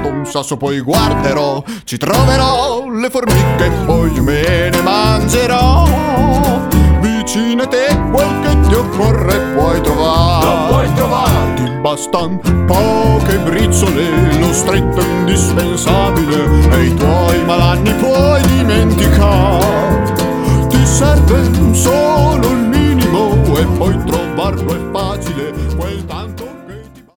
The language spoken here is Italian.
sotto un sasso poi guarderò, ci troverò le formiche, poi me ne mangerò. Vicino a te quel che ti occorre puoi trovare. Lo puoi trovare. Ti bastan poche briciole, lo stretto indispensabile, e i tuoi malanni puoi dimenticare.